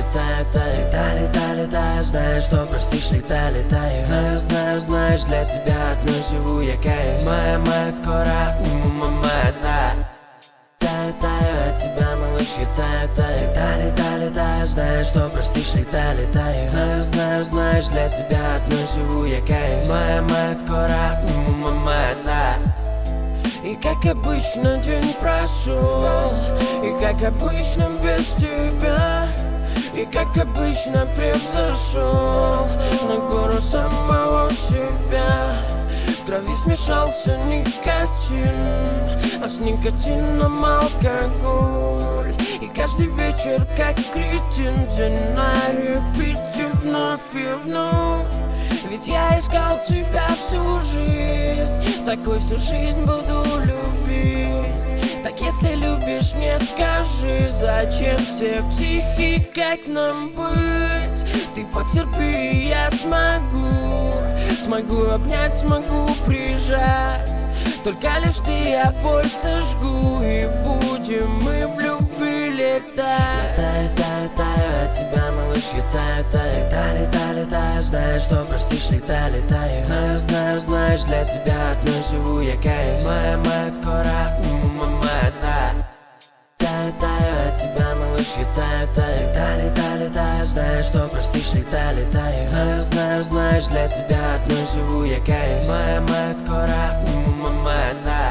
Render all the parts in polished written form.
таю, таю. Летай, летай, летаю, знаешь, что простишь, летай, летаю. Знаю, знаю, знаешь, для тебя одной живу, я каюсь. Моя, скоро, моя за. Таю, таю, от тебя, малыш, я таю, таю. Летай, летай, летаю, знаешь, что простишь, летай, летаю. Знаю, знаю, знаешь, для тебя одной живу, я каюсь. Моя, скоро, моя за. И как обычно день прошел, и как обычно без тебя, и как обычно превзошел на гору самого себя. В крови смешался никотин, а с никотином алкоголь. И каждый вечер, как кретин, день на репите вновь и вновь. Ведь я искал тебя всю жизнь, такой всю жизнь буду любить. Так если любишь, мне скажи, зачем все психи, как нам быть? Ты потерпи, я смогу обнять, смогу прижать. Только лишь ты, я боль сожгу, и будем мы в любви летать. Летаю, таю, таю, от тебя, малыш, я таю, таю. Летай, летай, летаю, знаешь, что простишь, летай, летаю. Знаю, знаю, знаешь, для тебя одной живу, я каюсь. Моя, скоро, моя за. Таю, таю, от тебя, малыш, я таю, таю. Летай, летай, летаю, знаешь, что простишь, летай, летаю. Знаю, знаю, знаешь, для тебя одной живу, я каюсь. Моя, скоро, моя за.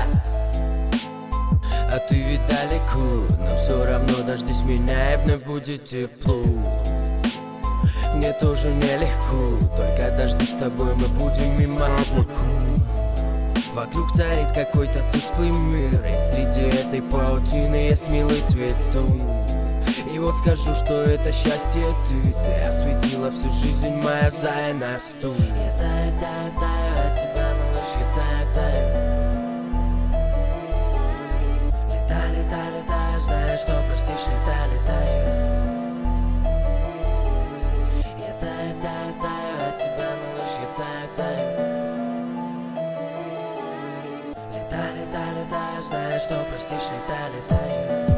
А ты ведь далеко, но все равно дождись меня, и вновь будет тепло. Мне тоже нелегко, только дожди с тобой мы будем мимо облаков. Вокруг царит какой-то тусклый мир, и среди этой паутины есть милый цветок. И вот скажу, что это счастье ты осветила всю жизнь моя зая на стул. Я таю, таю, таю, от тебя, малыш, я таю, таю. Летай, летай, летаю, знаешь, что простишь, летай, летаю. Я таю, таю, таю, от тебя, малыш, я таю, таю. Летай, летай, летаю, знаешь, что простишь, летай, летаю.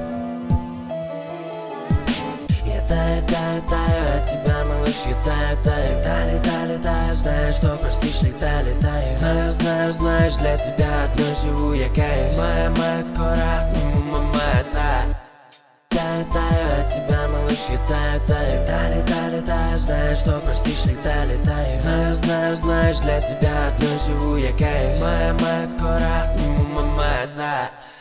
Я таю, таю, таю, от тебя, малыш, я таю, таю. Летай, летай, летаю, знаешь, что простишь, летай, летаю. Знаю, знаю, знаешь, для тебя одной живу, я каюсь. Моя, скоро, моя за. Таю, таю, от тебя, малыш, я таю, таю. Летай, летай, летаю, знаешь, что простишь, летай, летаю. Знаю, знаю, знаешь, для тебя одной живу, я каюсь. Моя, скоро, моя за.